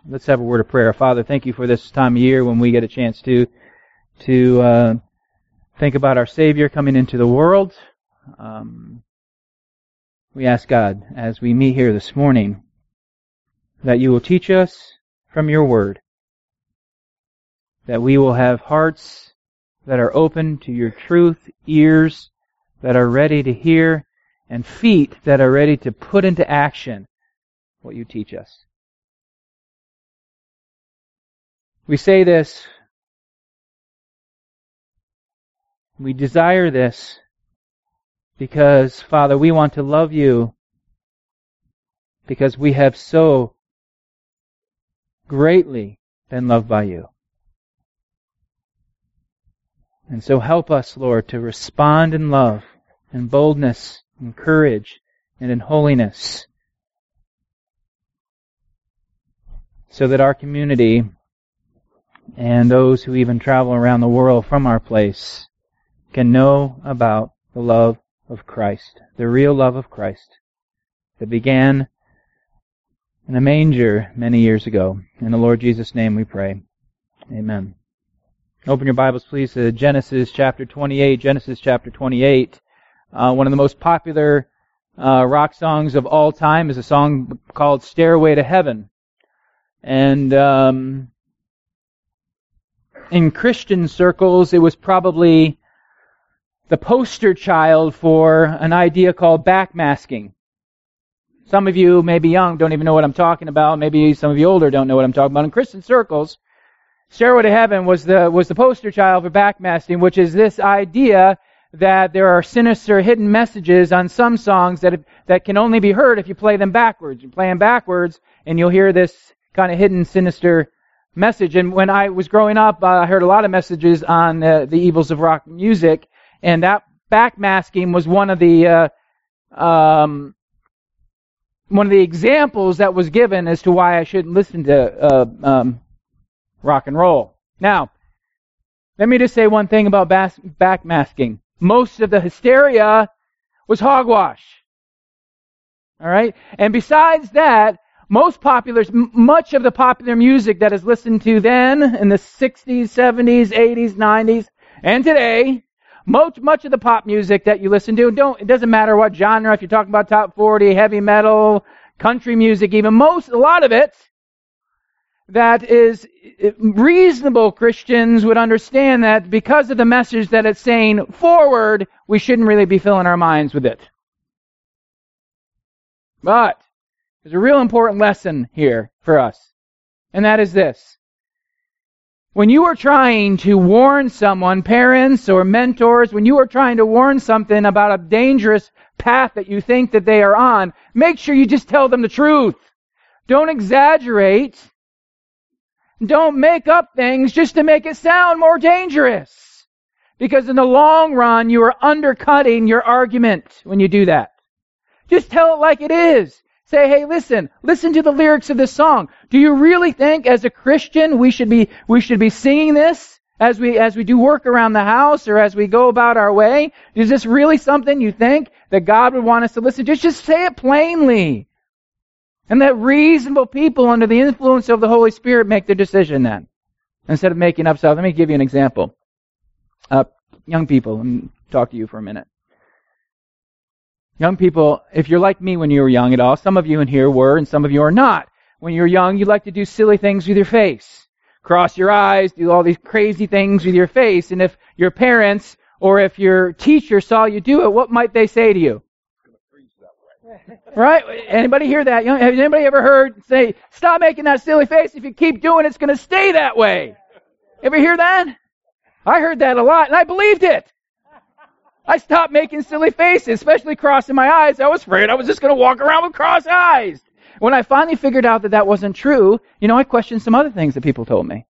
Let's have a word of prayer. Father, thank you for this time of year when we get a chance to think about our Savior coming into the world. We ask God, as we meet here this morning, that you will teach us from your word, that we will have hearts that are open to your truth, ears that are ready to hear, and feet that are ready to put into action what you teach us. We say this, we desire this because, Father, we want to love you because we have so greatly been loved by you. And so help us, Lord, to respond in love, in boldness, in courage, and in holiness, so that our community and those who even travel around the world from our place can know about the love of Christ, the real love of Christ that began in a manger many years ago. In the Lord Jesus' name we pray. Amen. Open your Bibles, please, to Genesis chapter 28. Genesis chapter 28. One of the most popular rock songs of all time is a song called Stairway to Heaven. And in Christian circles, it was probably the poster child for an idea called backmasking. Some of you, maybe young, don't even know what I'm talking about. Maybe some of you older don't know what I'm talking about. In Christian circles, Stairway to Heaven was the poster child for backmasking, which is this idea that there are sinister hidden messages on some songs that can only be heard if you play them backwards. You play them backwards, and you'll hear this kind of hidden, sinister message. And when I was growing up, I heard a lot of messages on the evils of rock music, and that backmasking was one of the examples that was given as to why I shouldn't listen to rock and roll. Now, let me just say one thing about backmasking. Most of the hysteria was hogwash. All right? And besides that, much of the popular music that is listened to then in the 60s, 70s, 80s, 90s, and today, much of the pop music that you listen to, it doesn't matter what genre, if you're talking about top 40, heavy metal, country music even, a lot of it, that is, reasonable Christians would understand that because of the message that it's saying forward, we shouldn't really be filling our minds with it. But there's a real important lesson here for us, and that is this. When you are trying to warn someone, parents or mentors, when you are trying to warn something about a dangerous path that you think that they are on, make sure you just tell them the truth. Don't exaggerate. Don't make up things just to make it sound more dangerous. Because in the long run, you are undercutting your argument when you do that. Just tell it like it is. Say, hey, listen to the lyrics of this song. Do you really think as a Christian we should be singing this as we do work around the house or as we go about our way? Is this really something you think that God would want us to listen to? Just say it plainly. And that reasonable people under the influence of the Holy Spirit make their decision then, instead of making up stuff. Let me give you an example. Young people, let me talk to you for a minute. Young people, if you're like me when you were young at all, some of you in here were and some of you are not. When you're young, you like to do silly things with your face. Cross your eyes, do all these crazy things with your face. And if your parents or if your teacher saw you do it, what might they say to you? Right? Anybody hear that? Has anybody ever heard say, stop making that silly face. If you keep doing it, it's going to stay that way. Ever hear that? I heard that a lot and I believed it. I stopped making silly faces, especially crossing my eyes. I was afraid I was just going to walk around with crossed eyes. When I finally figured out that wasn't true, I questioned some other things that people told me.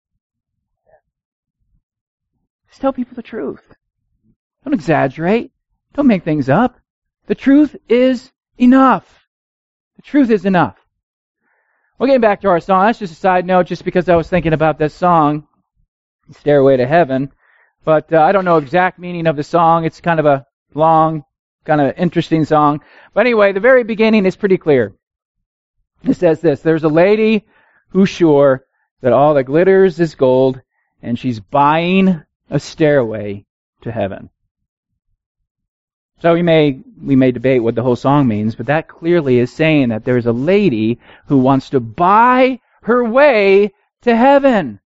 Just tell people the truth. Don't exaggerate. Don't make things up. The truth is enough. The truth is enough. Well, getting back to our song, that's just a side note just because I was thinking about this song, Stairway to Heaven. But I don't know exact meaning of the song. It's kind of a long, kind of interesting song. But anyway, the very beginning is pretty clear. It says this. There's a lady who's sure that all that glitters is gold, and she's buying a stairway to heaven. So we may debate what the whole song means, but that clearly is saying that there's a lady who wants to buy her way to heaven.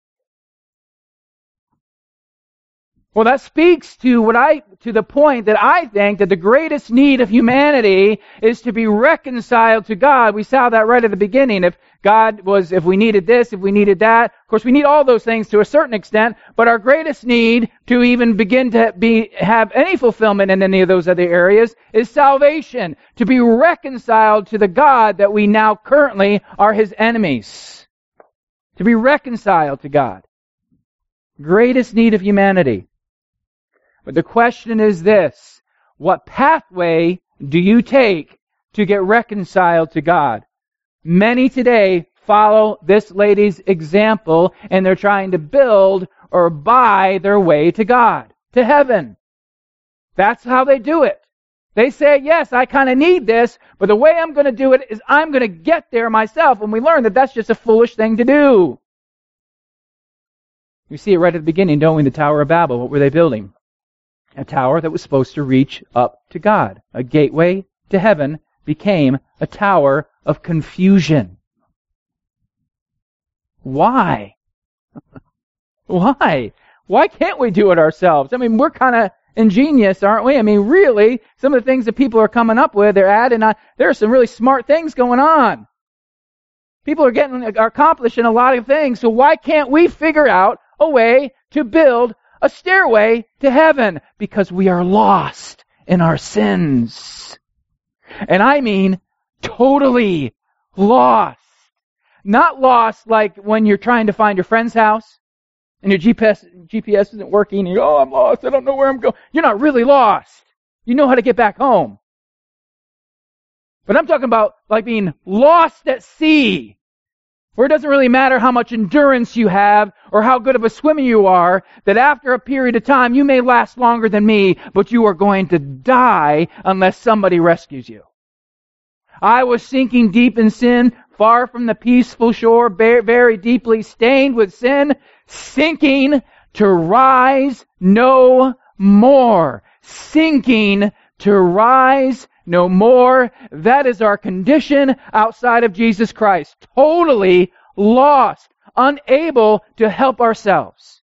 Well, that speaks to the point that I think that the greatest need of humanity is to be reconciled to God. We saw that right at the beginning. If we needed this, if we needed that, of course we need all those things to a certain extent, but our greatest need to even begin to have any fulfillment in any of those other areas is salvation. To be reconciled to the God that we now currently are His enemies. To be reconciled to God. Greatest need of humanity. But the question is this: what pathway do you take to get reconciled to God? Many today follow this lady's example, and they're trying to build or buy their way to God, to heaven. That's how they do it. They say, yes, I kind of need this, but the way I'm going to do it is I'm going to get there myself. And we learn that that's just a foolish thing to do. We see it right at the beginning, don't we? The Tower of Babel. What were they building? A tower that was supposed to reach up to God. A gateway to heaven became a tower of confusion. Why? Why? Why can't we do it ourselves? I mean, we're kind of ingenious, aren't we? I mean, really, some of the things that people are coming up with, they're adding on. There are some really smart things going on. People are accomplishing a lot of things, so why can't we figure out a way to build a stairway to heaven? Because we are lost in our sins. And I mean totally lost. Not lost like when you're trying to find your friend's house and your GPS isn't working and you go, oh, I'm lost, I don't know where I'm going. You're not really lost. You know how to get back home. But I'm talking about like being lost at sea, where it doesn't really matter how much endurance you have or how good of a swimmer you are, that after a period of time you may last longer than me, but you are going to die unless somebody rescues you. I was sinking deep in sin, far from the peaceful shore, very deeply stained with sin, sinking to rise no more. Sinking to rise no more. That is our condition outside of Jesus Christ. Totally lost, unable to help ourselves.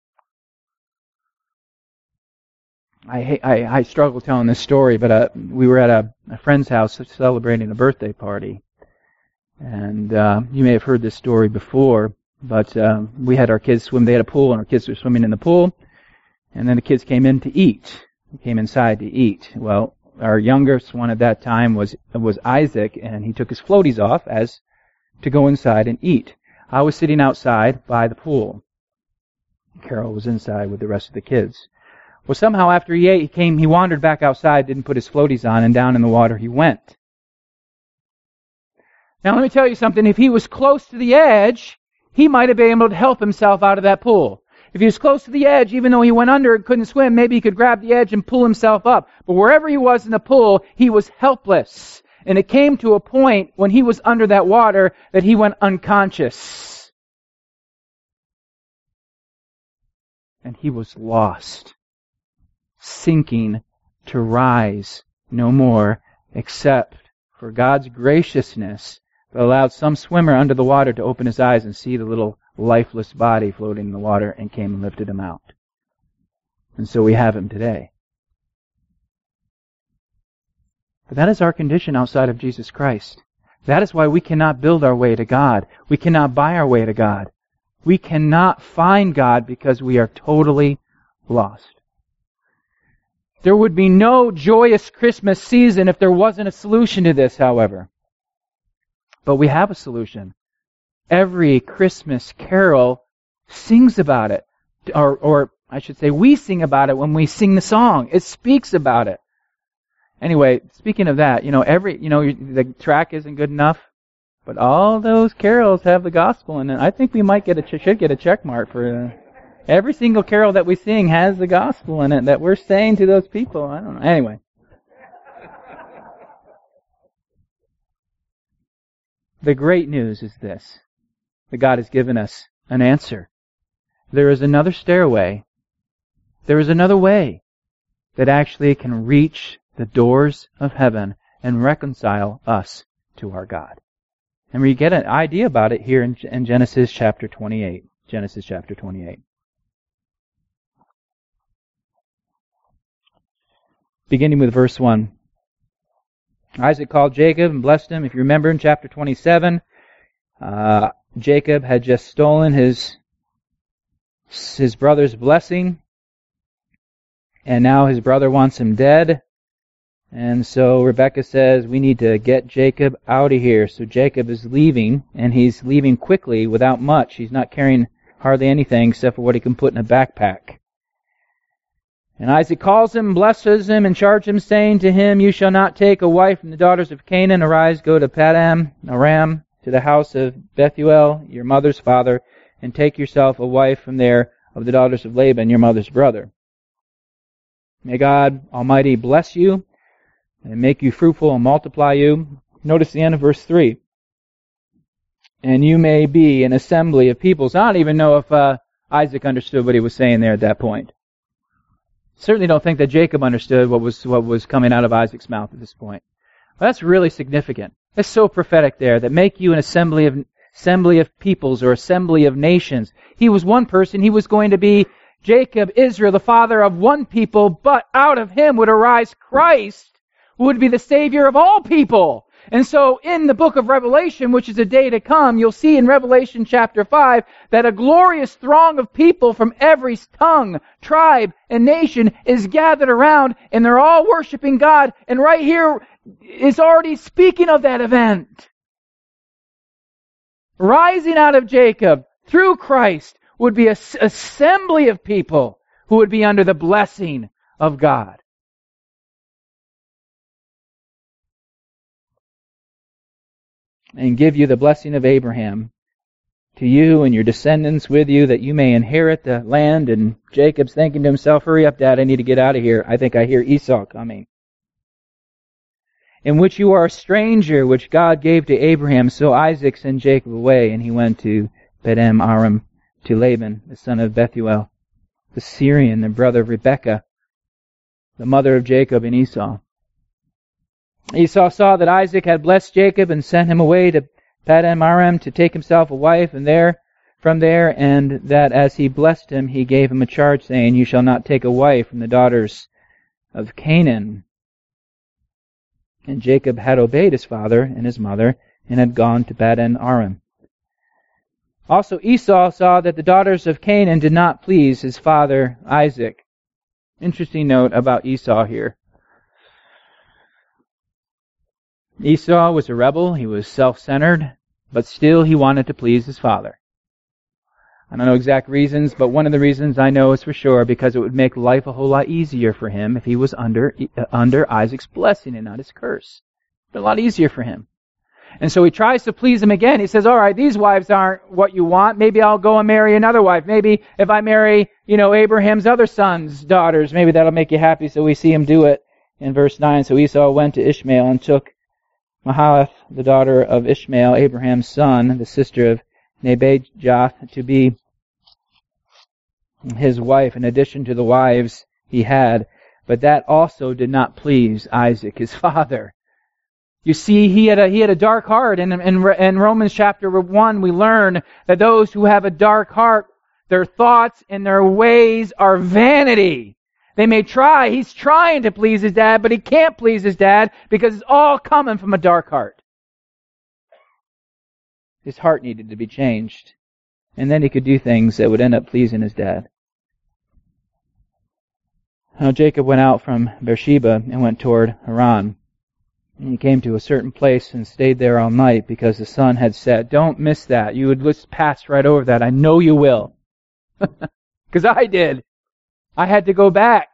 I struggle telling this story, but we were at a friend's house celebrating a birthday party. And you may have heard this story before, but we had our kids swim. They had a pool, and our kids were swimming in the pool. And then the kids came in to eat. They came inside to eat. Well, our youngest one at that time was Isaac, and he took his floaties off as to go inside and eat. I was sitting outside by the pool. Carol was inside with the rest of the kids. Well, somehow after he ate, he wandered back outside, didn't put his floaties on, and down in the water he went. Now let me tell you something. If he was close to the edge, he might have been able to help himself out of that pool. If he was close to the edge, even though he went under and couldn't swim, maybe he could grab the edge and pull himself up. But wherever he was in the pool, he was helpless. And it came to a point when he was under that water that he went unconscious. And he was lost, sinking to rise no more, except for God's graciousness that allowed some swimmer under the water to open his eyes and see the little lifeless body floating in the water, and came and lifted him out. And so we have him today. But that is our condition outside of Jesus Christ. That is why we cannot build our way to God. We cannot buy our way to God. We cannot find God because we are totally lost. There would be no joyous Christmas season if there wasn't a solution to this, however. But we have a solution. Every Christmas carol sings about it. Or I should say, we sing about it when we sing the song. It speaks about it. Anyway, speaking of that, the track isn't good enough, but all those carols have the gospel in it. I think we might should get a check mark for every single carol that we sing has the gospel in it that we're saying to those people. I don't know. Anyway. The great news is this. that God has given us an answer. There is another stairway. There is another way that actually can reach the doors of heaven and reconcile us to our God. And we get an idea about it here in Genesis chapter 28. Genesis chapter 28. Beginning with verse 1. Isaac called Jacob and blessed him. If you remember in chapter 27, Jacob had just stolen his brother's blessing, and now his brother wants him dead. And so Rebekah says, we need to get Jacob out of here. So Jacob is leaving, and he's leaving quickly without much. He's not carrying hardly anything except for what he can put in a backpack. And Isaac calls him, blesses him, and charges him, saying to him, you shall not take a wife from the daughters of Canaan. Arise, go to Paddan Aram, to the house of Bethuel, your mother's father, and take yourself a wife from there of the daughters of Laban, your mother's brother. May God Almighty bless you, and make you fruitful and multiply you. Notice the end of verse 3. And you may be an assembly of peoples. I don't even know if Isaac understood what he was saying there at that point. Certainly don't think that Jacob understood what was coming out of Isaac's mouth at this point. But that's really significant. It's so prophetic there, that make you an assembly of peoples or assembly of nations. He was one person. He was going to be Jacob, Israel, the father of one people, but out of him would arise Christ, who would be the Savior of all people. And so in the book of Revelation, which is a day to come, you'll see in Revelation chapter 5 that a glorious throng of people from every tongue, tribe, and nation is gathered around, and they're all worshiping God. And right here is already speaking of that event. Rising out of Jacob through Christ would be an assembly of people who would be under the blessing of God. And give you the blessing of Abraham to you and your descendants with you, that you may inherit the land. And Jacob's thinking to himself, hurry up, Dad, I need to get out of here. I think I hear Esau coming. In which you are a stranger, which God gave to Abraham. So Isaac sent Jacob away, and he went to Paddan Aram, to Laban, the son of Bethuel, the Syrian, the brother of Rebekah, the mother of Jacob and Esau. Esau saw that Isaac had blessed Jacob and sent him away to Paddan Aram to take himself a wife, and from there, and that as he blessed him, he gave him a charge, saying, you shall not take a wife from the daughters of Canaan. And Jacob had obeyed his father and his mother, and had gone to Paddan Aram. Also Esau saw that the daughters of Canaan did not please his father Isaac. Interesting note about Esau here. Esau was a rebel, he was self-centered, but still he wanted to please his father. I don't know exact reasons, but one of the reasons I know is for sure because it would make life a whole lot easier for him if he was under Isaac's blessing and not his curse. But a lot easier for him. And so he tries to please him again. He says, all right, these wives aren't what you want. Maybe I'll go and marry another wife. Maybe if I marry, Abraham's other son's daughters, maybe that'll make you happy. So we see him do it in verse 9. So Esau went to Ishmael and took Mahalath, the daughter of Ishmael, Abraham's son, the sister of Nebajoth, to be his wife, in addition to the wives he had. But that also did not please Isaac, his father. You see, he had a dark heart. And in Romans chapter 1, we learn that those who have a dark heart, their thoughts and their ways are vanity. They may try. He's trying to please his dad, but he can't please his dad because it's all coming from a dark heart. His heart needed to be changed. And then he could do things that would end up pleasing his dad. Now Jacob went out from Beersheba and went toward Haran. And he came to a certain place and stayed there all night because the sun had set. Don't miss that. You would just pass right over that. I know you will. Because I did. I had to go back.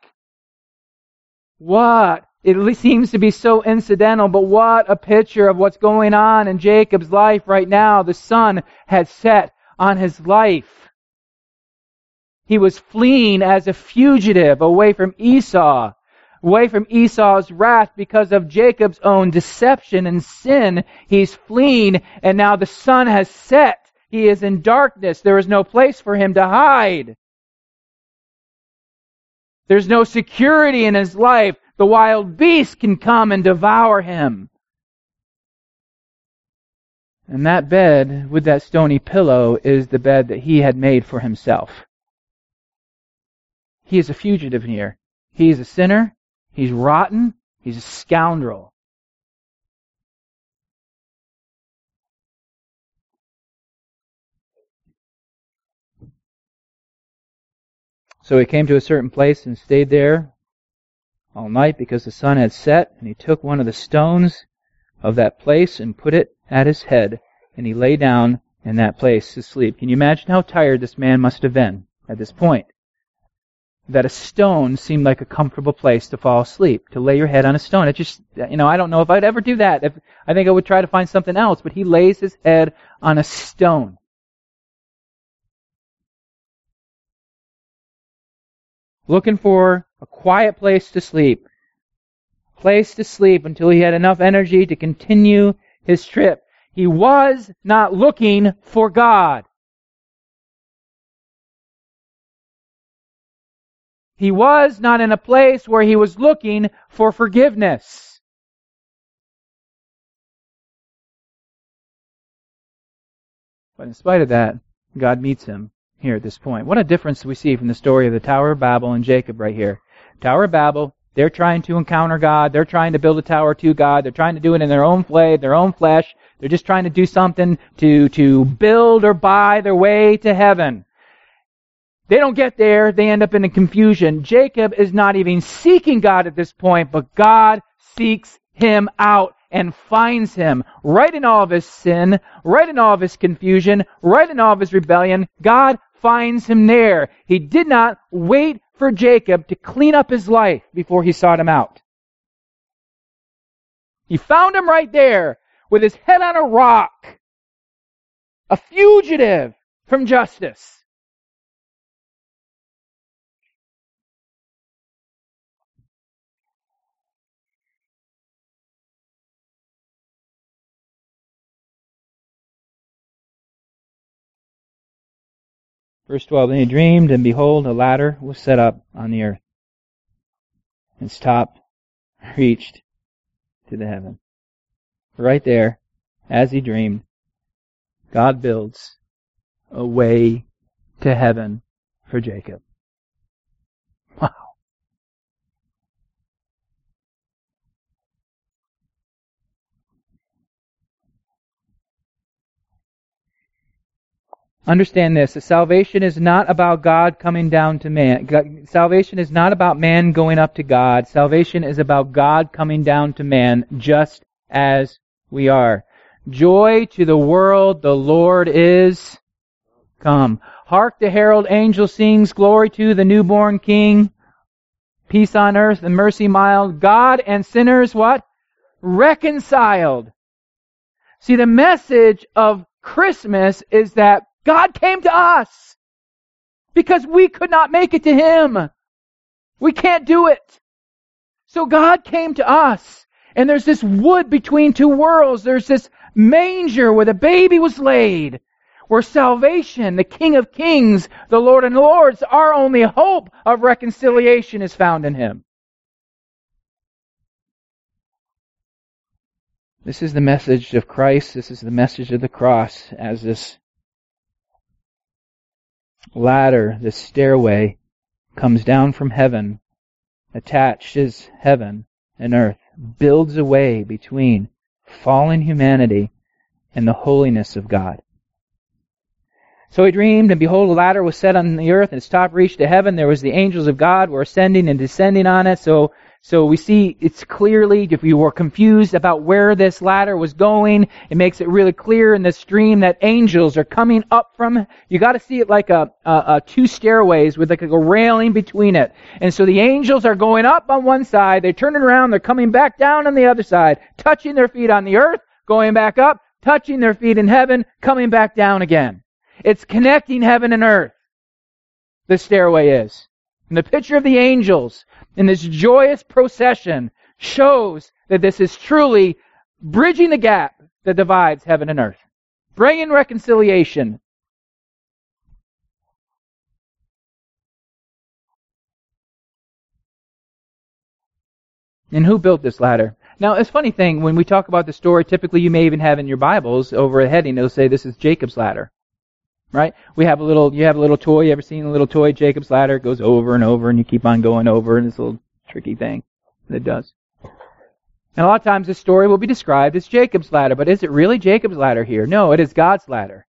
What? It seems to be so incidental, but what a picture of what's going on in Jacob's life right now. The sun had set on his life. He was fleeing as a fugitive away from Esau, away from Esau's wrath because of Jacob's own deception and sin. He's fleeing, and now the sun has set. He is in darkness. There is no place for him to hide. There's no security in his life. The wild beast can come and devour him. And that bed with that stony pillow is the bed that he had made for himself. He is a fugitive here. He is a sinner. He's rotten. He's a scoundrel. So he came to a certain place and stayed there all night because the sun had set, and he took one of the stones of that place and put it at his head, and he lay down in that place to sleep. Can you imagine how tired this man must have been at this point? That a stone seemed like a comfortable place to fall asleep, to lay your head on a stone. It just, I don't know if I'd ever do that. I think I would try to find something else, but he lays his head on a stone. Looking for a quiet place to sleep. Place to sleep until he had enough energy to continue his trip. He was not looking for God. He was not in a place where he was looking for forgiveness. But in spite of that, God meets him here at this point. What a difference we see from the story of the Tower of Babel and Jacob right here. Tower of Babel, they're trying to encounter God. They're trying to build a tower to God. They're trying to do it in their own flesh. They're just trying to do something to build or buy their way to heaven. They don't get there. They end up in a confusion. Jacob is not even seeking God at this point, but God seeks him out and finds him right in all of his sin, right in all of his confusion, right in all of his rebellion. God finds him there. He did not wait for Jacob to clean up his life before he sought him out. He found him right there with his head on a rock, a fugitive from justice. Verse 12, then he dreamed, and behold, a ladder was set up on the earth. Its top reached to the heaven. Right there, as he dreamed, God builds a way to heaven for Jacob. Wow. Understand this, that salvation is not about God coming down to man. Salvation is not about man going up to God. Salvation is about God coming down to man just as we are. Joy to the world, the Lord is come. Hark, the herald angel sings, glory to the newborn King. Peace on earth and mercy mild. God and sinners, what? Reconciled. See, the message of Christmas is that God came to us because we could not make it to Him. We can't do it. So God came to us. And there's this wood between two worlds. There's this manger where the baby was laid. Where salvation, the King of Kings, the Lord and Lords, our only hope of reconciliation is found in Him. This is the message of Christ. This is the message of the cross as this ladder, this stairway, comes down from heaven, attaches heaven and earth, builds a way between fallen humanity and the holiness of God. So he dreamed, and behold, a ladder was set on the earth, and its top reached to heaven. There was the angels of God were ascending and descending on it. So we see it's clearly, if you were confused about where this ladder was going, it makes it really clear in this dream that angels are coming up from, you got to see it like a two stairways with like a railing between it. And so the angels are going up on one side, they're turning around, they're coming back down on the other side, touching their feet on the earth, going back up, touching their feet in heaven, coming back down again. It's connecting heaven and earth. The stairway is. And the picture of the angels in this joyous procession shows that this is truly bridging the gap that divides heaven and earth. Bringing reconciliation And who built this ladder? Now, it's a funny thing, when we talk about the story, typically you may even have in your Bibles, over a heading, it'll say this is Jacob's ladder. Right? You have a little toy, you ever seen a little toy, Jacob's ladder? It goes over and over, and you keep on going over, and it's a little tricky thing that it does. And a lot of times this story will be described as Jacob's ladder, but is it really Jacob's ladder here? No, it is God's ladder.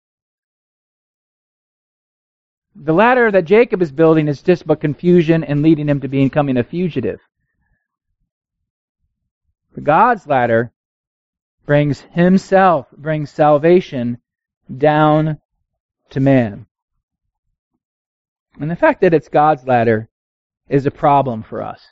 The ladder that Jacob is building is just but confusion and leading him to becoming a fugitive. But God's ladder brings salvation down to man. And the fact that it's God's ladder is a problem for us.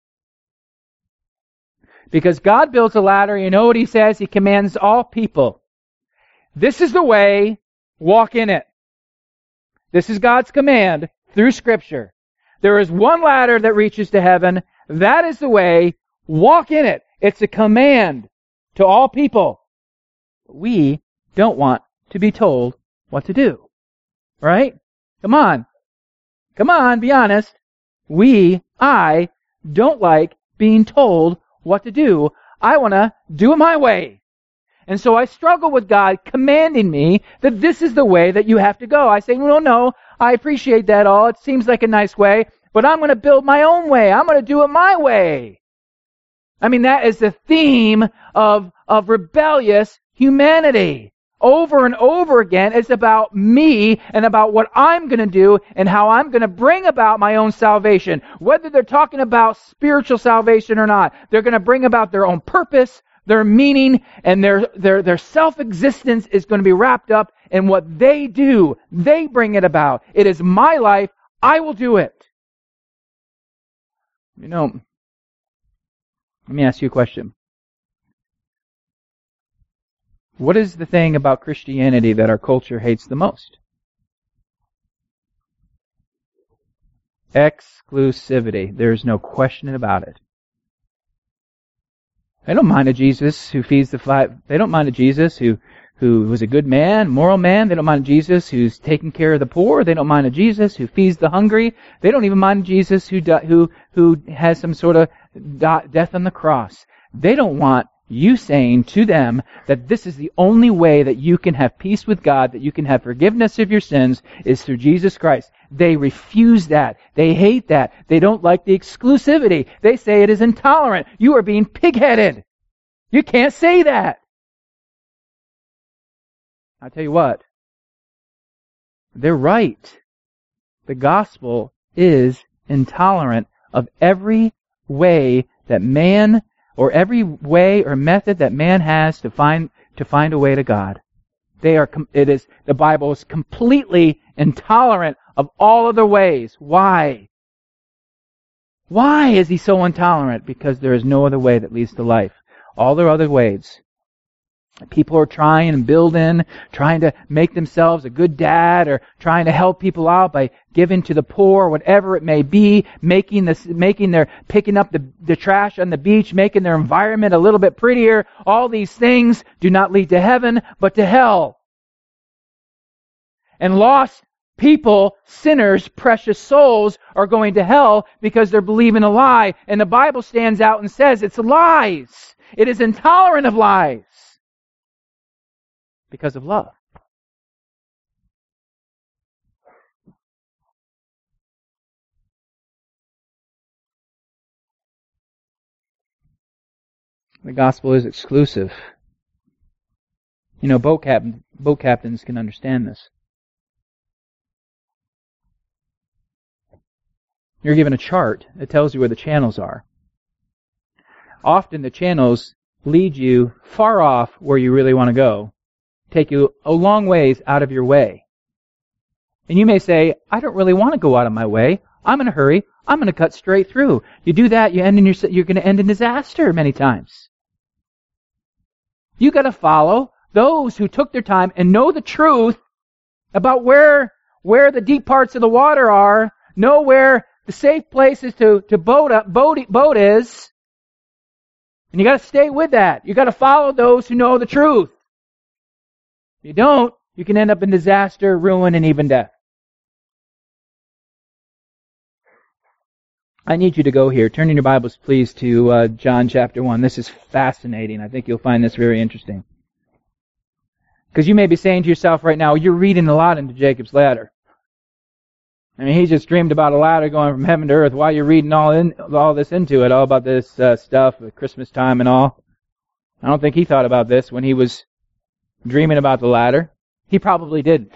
Because God builds a ladder, you know what He says? He commands all people. This is the way, walk in it. This is God's command through Scripture. There is one ladder that reaches to heaven. That is the way, walk in it. It's a command to all people. We don't want to be told what to do. Right? Come on. Come on, be honest. I don't like being told what to do. I want to do it my way. And so I struggle with God commanding me that this is the way that you have to go. I say, no, I appreciate that all. It seems like a nice way, but I'm going to build my own way. I'm going to do it my way. I mean, that is the theme of rebellious humanity. Over and over again, it's about me and about what I'm going to do and how I'm going to bring about my own salvation. Whether they're talking about spiritual salvation or not, they're going to bring about their own purpose, their meaning, and their self-existence is going to be wrapped up in what they do. They bring it about. It is my life. I will do it. Let me ask you a question. What is the thing about Christianity that our culture hates the most? Exclusivity. There's no question about it. They don't mind a Jesus who feeds the 5. They don't mind a Jesus who was a good man, moral man. They don't mind a Jesus who's taking care of the poor. They don't mind a Jesus who feeds the hungry. They don't even mind a Jesus who has some sort of death on the cross. They don't want you saying to them that this is the only way that you can have peace with God, that you can have forgiveness of your sins, is through Jesus Christ. They refuse that. They hate that. They don't like the exclusivity. They say it is intolerant. You are being pig-headed. You can't say that. I tell you what, they're right. The gospel is intolerant of every way that man, or every way or method that man has to find a way to God. The Bible is completely intolerant of all other ways. Why? Why is He so intolerant? Because there is no other way that leads to life. All there are other ways. People are trying to make themselves a good dad, or trying to help people out by giving to the poor, whatever it may be, picking up the trash on the beach, making their environment a little bit prettier. All these things do not lead to heaven, but to hell. And lost people, sinners, precious souls, are going to hell because they're believing a lie. And the Bible stands out and says it's lies. It is intolerant of lies. Because of love. The gospel is exclusive. Boat captains can understand this. You're given a chart that tells you where the channels are. Often the channels lead you far off where you really want to go. Take you a long ways out of your way. And you may say, I don't really want to go out of my way. I'm in a hurry. I'm going to cut straight through. You do that, you're going to end in disaster many times. You got to follow those who took their time and know the truth about where the deep parts of the water are, know where the safe places to boat is. And you got to stay with that. You got to follow those who know the truth. If you don't, you can end up in disaster, ruin, and even death. I need you to go here. Turn in your Bibles, please, to John chapter 1. This is fascinating. I think you'll find this very interesting. Because you may be saying to yourself right now, you're reading a lot into Jacob's ladder. I mean, he just dreamed about a ladder going from heaven to earth. Why are you reading all this into it, all about this stuff at Christmas time and all? I don't think he thought about this when he was dreaming about the ladder. He probably didn't.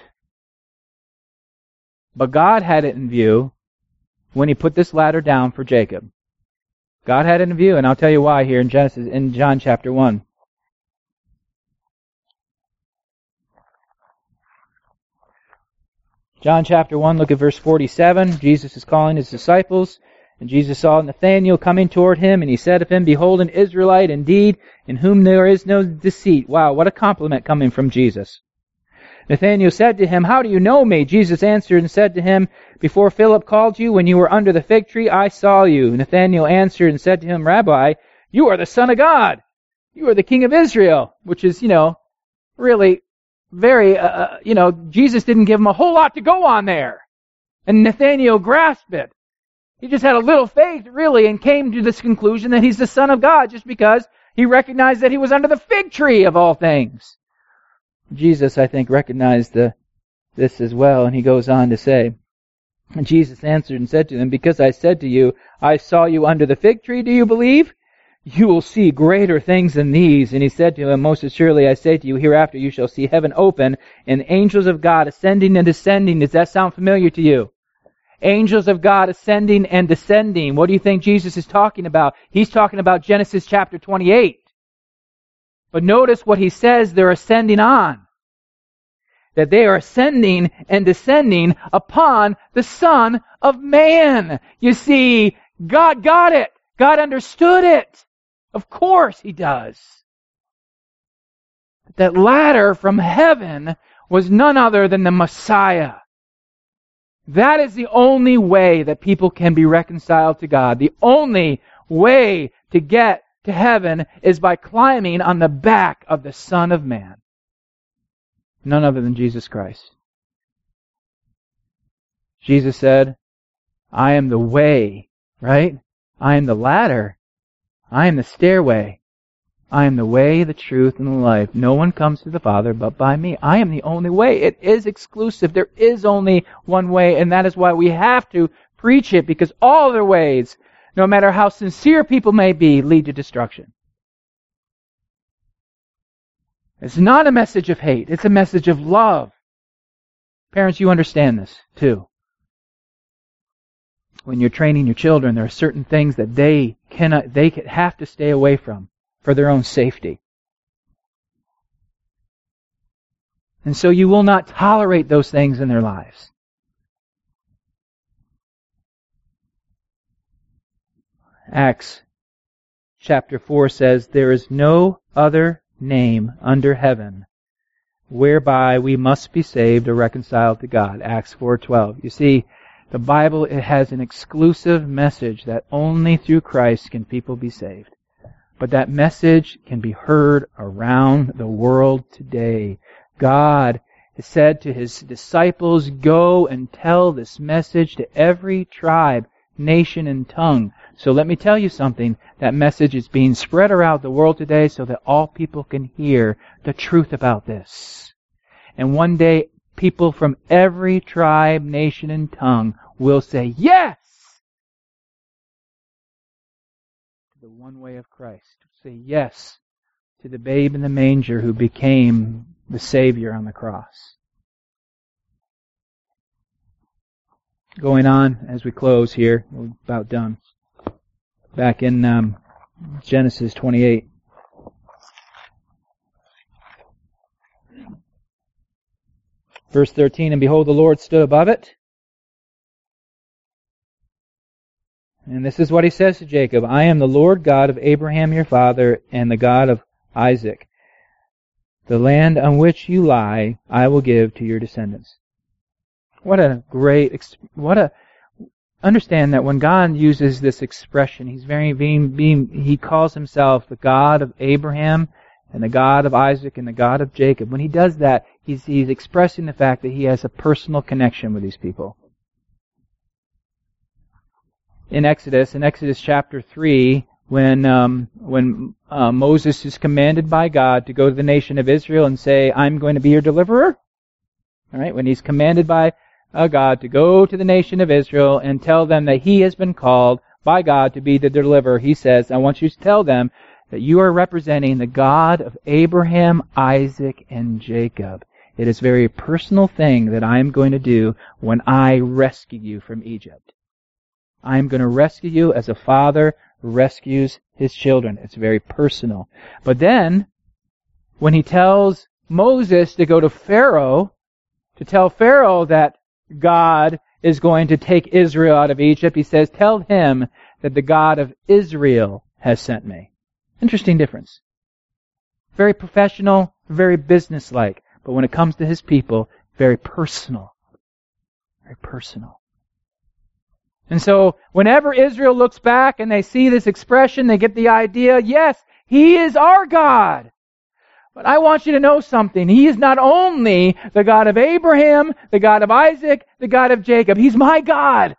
But God had it in view when he put this ladder down for Jacob. God had it in view, and I'll tell you why here in John chapter 1. John chapter 1, look at verse 47. Jesus is calling his disciples, and Jesus saw Nathanael coming toward him, and he said of him, Behold, an Israelite indeed, in whom there is no deceit. Wow, what a compliment coming from Jesus. Nathanael said to him, How do you know me? Jesus answered and said to him, Before Philip called you, when you were under the fig tree, I saw you. Nathanael answered and said to him, Rabbi, you are the Son of God. You are the King of Israel. Which is, really very, Jesus didn't give him a whole lot to go on there. And Nathanael grasped it. He just had a little faith, really, and came to this conclusion that he's the Son of God just because he recognized that he was under the fig tree of all things. Jesus, I think, recognized this as well, and he goes on to say, and Jesus answered and said to them, Because I said to you, I saw you under the fig tree, do you believe? You will see greater things than these. And he said to him, Most assuredly I say to you, hereafter you shall see heaven open, and angels of God ascending and descending. Does that sound familiar to you? Angels of God ascending and descending. What do you think Jesus is talking about? He's talking about Genesis chapter 28. But notice what he says they're ascending on. That they are ascending and descending upon the Son of Man. You see, God got it. God understood it. Of course he does. That ladder from heaven was none other than the Messiah. That is the only way that people can be reconciled to God. The only way to get to heaven is by climbing on the back of the Son of Man. None other than Jesus Christ. Jesus said, I am the way, right? I am the ladder. I am the stairway. I am the way, the truth, and the life. No one comes to the Father but by me. I am the only way. It is exclusive. There is only one way, and that is why we have to preach it, because all other ways, no matter how sincere people may be, lead to destruction. It's not a message of hate. It's a message of love. Parents, you understand this too. When you're training your children, there are certain things that they have to stay away from for their own safety. And so you will not tolerate those things in their lives. Acts chapter 4 says, There is no other name under heaven whereby we must be saved or reconciled to God. Acts 4:12. You see, the Bible, it has an exclusive message that only through Christ can people be saved. But that message can be heard around the world today. God has said to His disciples, Go and tell this message to every tribe, nation, and tongue. So let me tell you something. That message is being spread around the world today so that all people can hear the truth about this. And one day, people from every tribe, nation, and tongue will say, Yes! To the one way of Christ. Say yes to the babe in the manger who became the Savior on the cross. Going on as we close here, we're about done. Back in Genesis 28. Verse 13, And behold, the Lord stood above it. And this is what He says to Jacob, I am the Lord God of Abraham your father, and the God of Isaac. The land on which you lie, I will give to your descendants. Understand that when God uses this expression, He calls Himself the God of Abraham, and the God of Isaac, and the God of Jacob. When He does that, He's expressing the fact that He has a personal connection with these people. in Exodus chapter 3, when Moses is commanded by God to go to the nation of Israel and say, I'm going to be your deliverer. All right, when he's commanded by God to go to the nation of Israel and tell them that he has been called by God to be the deliverer, he says, I want you to tell them that you are representing the God of Abraham, Isaac, and Jacob. It is a very personal thing that I am going to do when I rescue you from Egypt. I am going to rescue you as a father rescues his children. It's very personal. But then, when he tells Moses to go to Pharaoh, to tell Pharaoh that God is going to take Israel out of Egypt, he says, tell him that the God of Israel has sent me. Interesting difference. Very professional, very businesslike. But when it comes to his people, very personal. Very personal. And so, whenever Israel looks back and they see this expression, they get the idea, yes, he is our God. But I want you to know something. He is not only the God of Abraham, the God of Isaac, the God of Jacob. He's my God.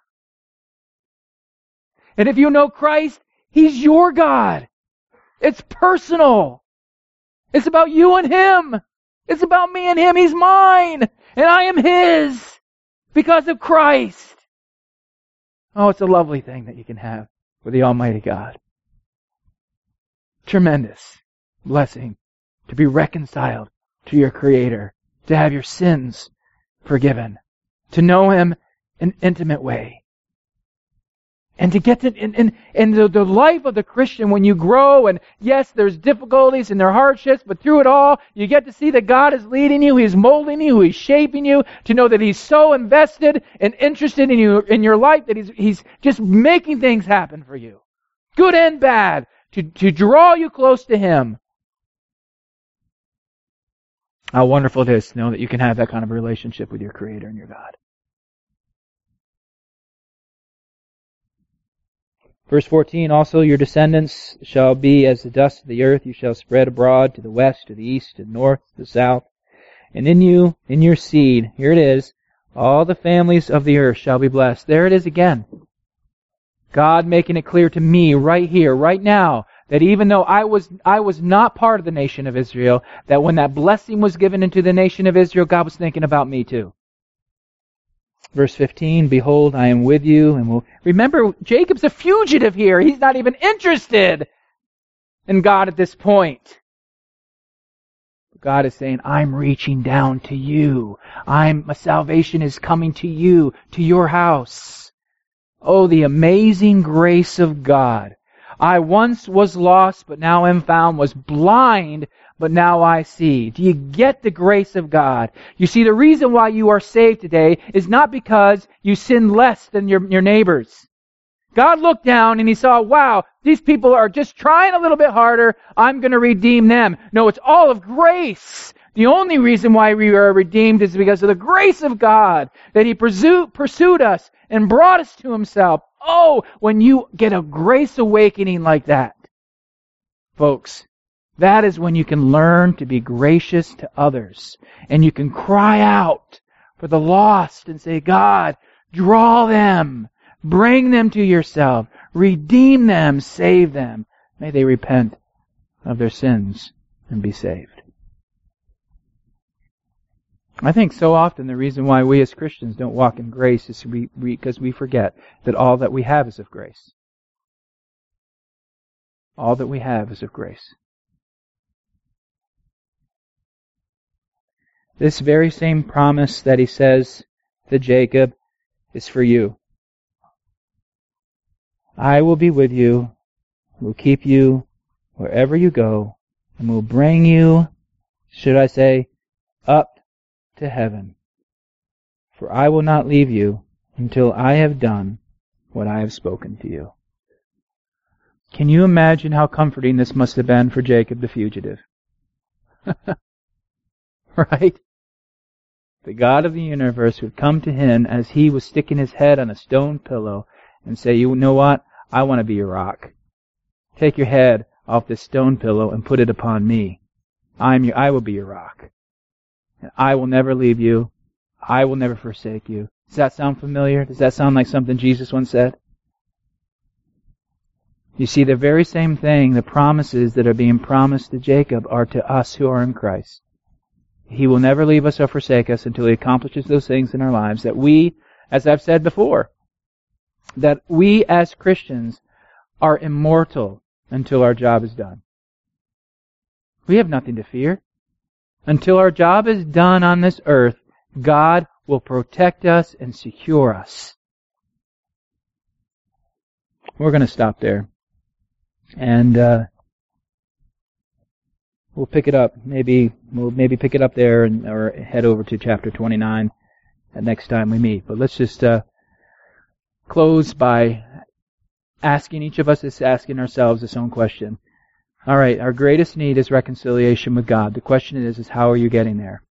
And if you know Christ, he's your God. It's personal. It's about you and him. It's about me and him. He's mine. And I am his because of Christ. Oh, it's a lovely thing that you can have with the Almighty God. Tremendous blessing to be reconciled to your Creator, to have your sins forgiven, to know him in an intimate way. And to get to, in the life of the Christian, when you grow, and yes, there's difficulties and there are hardships, but through it all, you get to see that God is leading you, He's molding you, He's shaping you, to know that He's so invested and interested in you, in your life, that He's just making things happen for you. Good and bad, to draw you close to Him. How wonderful it is to know that you can have that kind of a relationship with your Creator and your God. Verse 14, also your descendants shall be as the dust of the earth. You shall spread abroad to the west, to the east, to the north, to the south. And in you, in your seed, here it is, all the families of the earth shall be blessed. There it is again. God making it clear to me right here, right now, that even though I was not part of the nation of Israel, that when that blessing was given into the nation of Israel, God was thinking about me too. Verse 15, behold, I am with you. And we'll remember, Jacob's a fugitive here. He's not even interested in God at this point. God is saying, I'm reaching down to you. My salvation is coming to you, to your house. Oh, the amazing grace of God. I once was lost, but now am found, was blind, but now I see. Do you get the grace of God? You see, the reason why you are saved today is not because you sin less than your neighbors. God looked down and He saw, wow, these people are just trying a little bit harder. I'm going to redeem them. No, it's all of grace. The only reason why we are redeemed is because of the grace of God, that He pursued us and brought us to Himself. Oh, when you get a grace awakening like that, folks, that is when you can learn to be gracious to others. And you can cry out for the lost and say, God, draw them, bring them to yourself, redeem them, save them. May they repent of their sins and be saved. I think so often the reason why we as Christians don't walk in grace is because we forget that all that we have is of grace. All that we have is of grace. This very same promise that He says to Jacob is for you. I will be with you, will keep you wherever you go, and will bring you, should I say, up to heaven. For I will not leave you until I have done what I have spoken to you. Can you imagine how comforting this must have been for Jacob the fugitive? Right? The God of the universe would come to him as he was sticking his head on a stone pillow and say, you know what? I want to be your rock. Take your head off this stone pillow and put it upon me. I will be your rock. And I will never leave you. I will never forsake you. Does that sound familiar? Does that sound like something Jesus once said? You see, the very same thing, the promises that are being promised to Jacob are to us who are in Christ. He will never leave us or forsake us until He accomplishes those things in our lives that we, as I've said before, that we as Christians are immortal until our job is done. We have nothing to fear. Until our job is done on this earth, God will protect us and secure us. We're going to stop there. And we'll pick it up. We'll pick it up there or head over to chapter 29 next time we meet. But let's just close by asking, each of us is asking ourselves this own question. All right, our greatest need is reconciliation with God. The question is how are you getting there?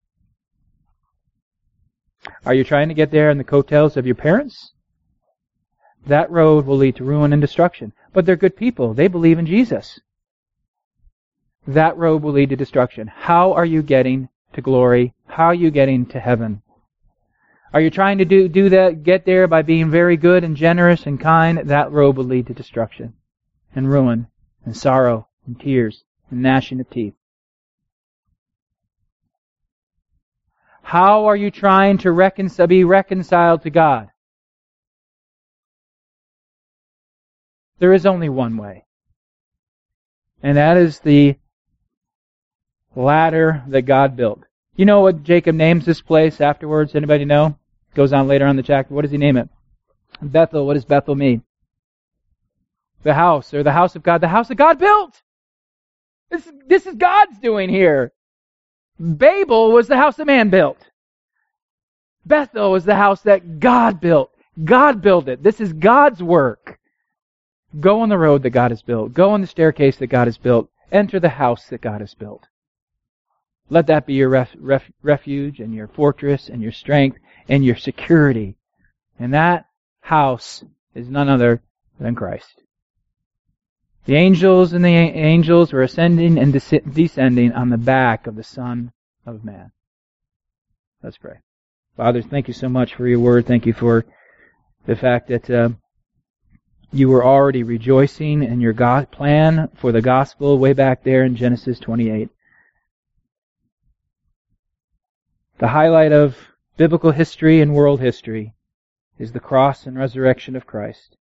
Are you trying to get there in the coattails of your parents? That road will lead to ruin and destruction. But they're good people. They believe in Jesus. That road will lead to destruction. How are you getting to glory? How are you getting to heaven? Are you trying to do that, get there by being very good and generous and kind? That road will lead to destruction and ruin and sorrow and tears and gnashing of teeth. How are you trying to be reconciled to God? There is only one way. And that is the ladder that God built. You know what Jacob names this place afterwards? Anybody know? Goes on later on in the chapter. What does he name it? Bethel. What does Bethel mean? The house, or the house of God. The house that God built! This is God's doing here. Babel was the house that man built. Bethel was the house that God built. God built it. This is God's work. Go on the road that God has built. Go on the staircase that God has built. Enter the house that God has built. Let that be your refuge and your fortress and your strength and your security. And that house is none other than Christ. The angels were ascending and descending on the back of the Son of Man. Let's pray. Father, thank you so much for your word. Thank you for the fact that you were already rejoicing in your God plan for the gospel way back there in Genesis 28. The highlight of biblical history and world history is the cross and resurrection of Christ.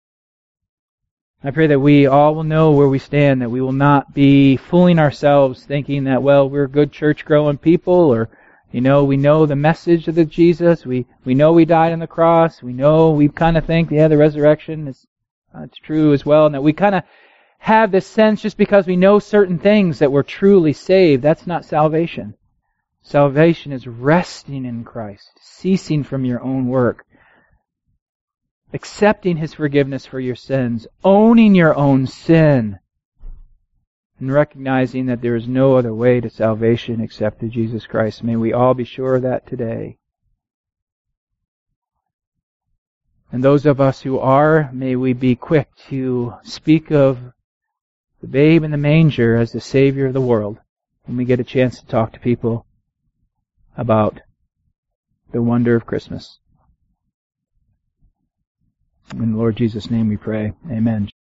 I pray that we all will know where we stand, that we will not be fooling ourselves thinking that, well, we're good church-growing people, or, we know the message of the Jesus, we know He died on the cross, we kind of think, the resurrection is it's true as well, and that we kind of have this sense just because we know certain things that we're truly saved. That's not salvation. Salvation is resting in Christ, ceasing from your own work, accepting His forgiveness for your sins, owning your own sin, and recognizing that there is no other way to salvation except through Jesus Christ. May we all be sure of that today. And those of us who are, may we be quick to speak of the babe in the manger as the Savior of the world when we get a chance to talk to people about the wonder of Christmas. In the Lord Jesus' name we pray. Amen.